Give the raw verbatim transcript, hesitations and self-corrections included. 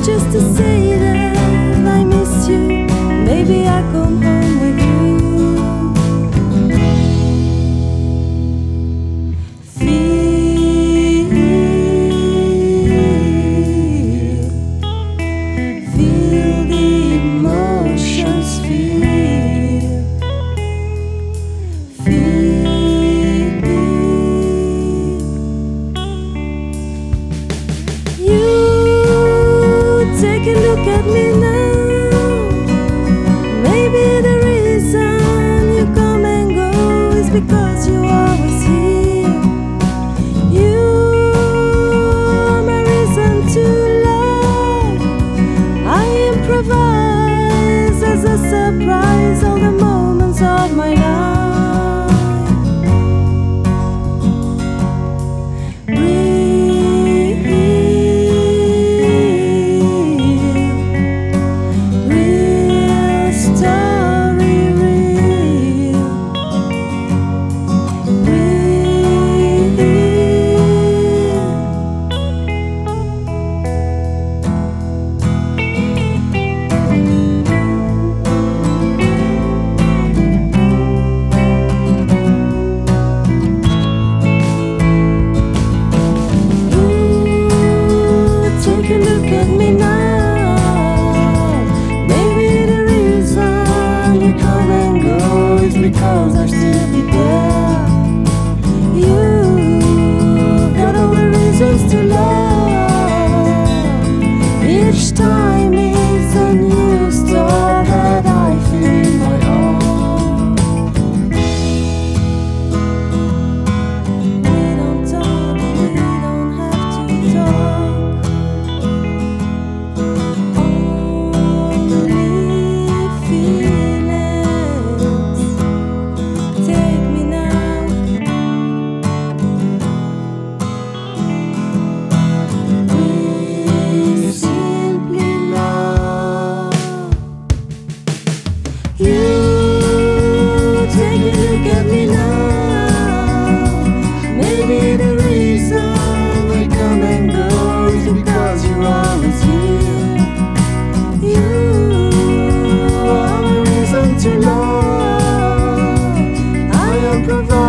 just to say that I miss you. Maybe I come home with you. Feel, feel the emotions. Feel, feel. You take a look at me now. Maybe the reason you come and go is because you always here. You are my reason to love. I improvise as a surprise all the moments of my life. Take a look at me now. Maybe the reason you come and go is because I still be there. You got all the reasons to love. Each time is a new start that I feel in my heart. We don't talk, we don't have to talk. You take a look at me now. Maybe the reason we come and go is because you're always here. You are my reason to love. I am providing.